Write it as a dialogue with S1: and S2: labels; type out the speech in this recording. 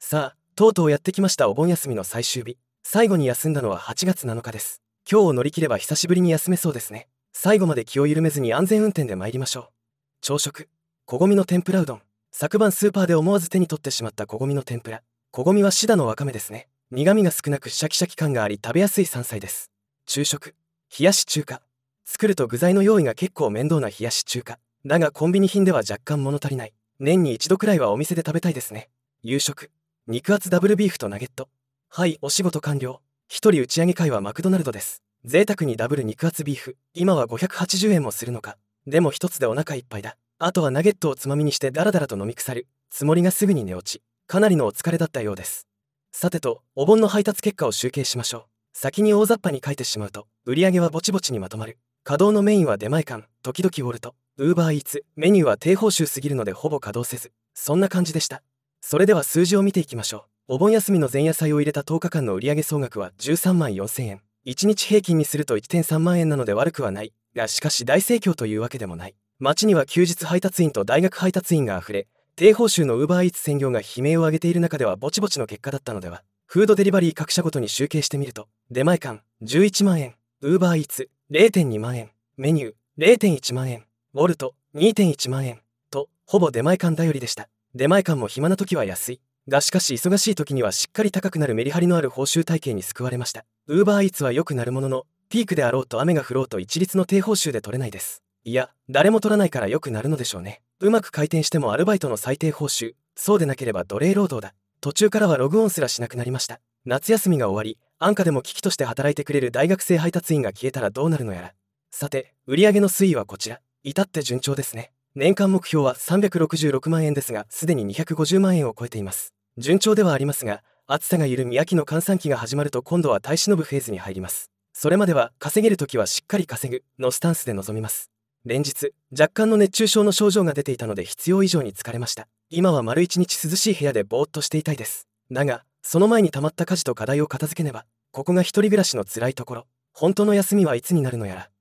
S1: さあ、とうとうやってきましたお盆休みの最終日。最後に休んだのは8月7日です。今日を乗り切れば久しぶりに休めそうですね。最後まで気を緩めずに安全運転で参りましょう。朝食、こごみの天ぷらうどん。昨晩スーパーで思わず手に取ってしまったこごみの天ぷら。こごみはシダのわかめですね。苦味が少なくシャキシャキ感があり食べやすい山菜です。昼食、冷やし中華。作ると具材の用意が結構面倒な冷やし中華。だがコンビニ品では若干物足りない。年に一度くらいはお店で食べたいですね。夕食、肉厚ダブルビーフとナゲット。はい、お仕事完了。一人打ち上げ会はマクドナルドです。贅沢にダブル肉厚ビーフ。今は580円もするのか。でも一つでお腹いっぱいだ。あとはナゲットをつまみにしてダラダラと飲み腐る。つもりがすぐに寝落ち。かなりのお疲れだったようです。さてと、お盆の配達結果を集計しましょう。先に大雑把に書いてしまうと、売上はぼちぼちにまとまる。稼働のメインは出前館、時々ウォルト、ウーバーイーツ、メニューは低報酬すぎるのでほぼ稼働せず、そんな感じでした。それでは数字を見ていきましょう。お盆休みの前夜祭を入れた10日間の売上総額は13万4000円。1日平均にすると 1.3 万円なので悪くはない。がしかし大盛況というわけでもない。街には休日配達員と大学配達員があふれ、低報酬のウーバーイーツ専業が悲鳴を上げている中ではぼちぼちの結果だったのでは。フードデリバリー各社ごとに集計してみると、出前館11万円、ウーバーイーツ 0.2 万円、メニュー 0.1 万円、ウォルト 2.1 万円と、ほぼ出前館頼りでした。出前館も暇な時は安い。がしかし忙しい時にはしっかり高くなるメリハリのある報酬体系に救われました。ウーバーイーツは良くなるものの、ピークであろうと雨が降ろうと一律の低報酬で取れないです。いや、誰も取らないから良くなるのでしょうね。うまく回転してもアルバイトの最低報酬、そうでなければ奴隷労働だ。途中からはログオンすらしなくなりました。夏休みが終わり、安価でも危機として働いてくれる大学生配達員が消えたらどうなるのやら。さて、売上の推移はこちら。至って順調ですね。年間目標は366万円ですが、すでに250万円を超えています。順調ではありますが、暑さが緩み秋の閑散期が始まると今度は耐え忍ぶフェーズに入ります。それまでは稼げるときはしっかり稼ぐのスタンスで臨みます。連日、若干の熱中症の症状が出ていたので必要以上に疲れました。今は丸一日涼しい部屋でぼーっとしていたいです。だが、その前に溜まった家事と課題を片付けねば、ここが一人暮らしの辛いところ。本当の休みはいつになるのやら。